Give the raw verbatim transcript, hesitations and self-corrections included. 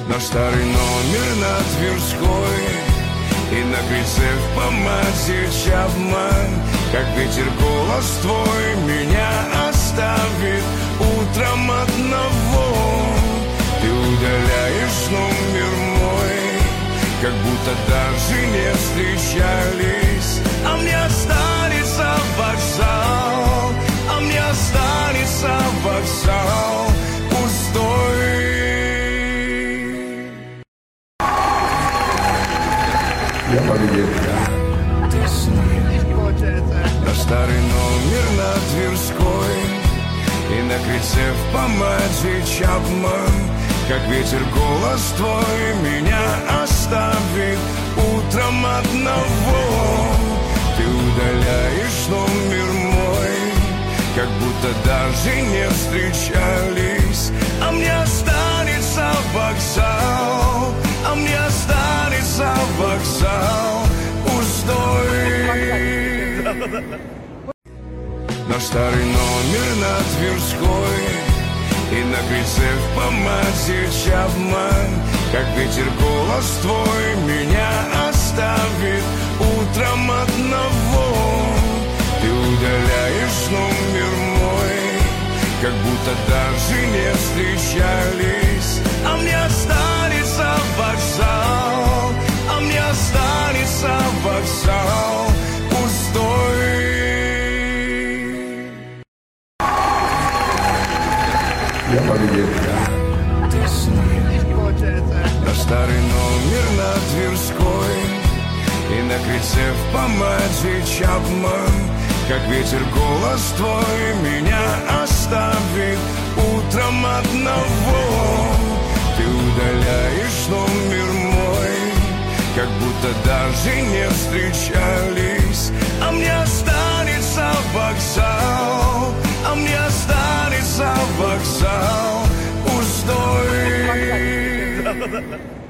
Наш старый номер на Тверской, и на крыльце в помаде Чапман. Как ветер голос твой меня оставит утром одного. Ты удаляешь номер мой, как будто даже не встречались. А мне останется вокзал, а мне останется вокзал пустой. Я победил. Ты с ним. Наш старый номер на Тверской, и на крыльце в помаде Чапман. Как ветер голос твой меня оставит утром одного. Ты удаляешь номер мой, как будто даже не встречались. А мне останется вокзал, а мне останется вокзал пустой. Наш старый номер на Тверской, и на крыльце в помаде Чапман. Как ветер голос твой меня оставит утром одного. Ты удаляешь номер мой, как будто даже не встречались. А мне останется вокзал, а мне останется вокзал пустой. Я победил. Ты с ним. Наш старый номер на Тверской, и на крыльце в помаде Чапман. Как ветер голос твой меня оставит утром одного. Ты удаляешь номер мой, как будто даже не встречались. А мне останется вокзал, а мне останется вокзал пустой.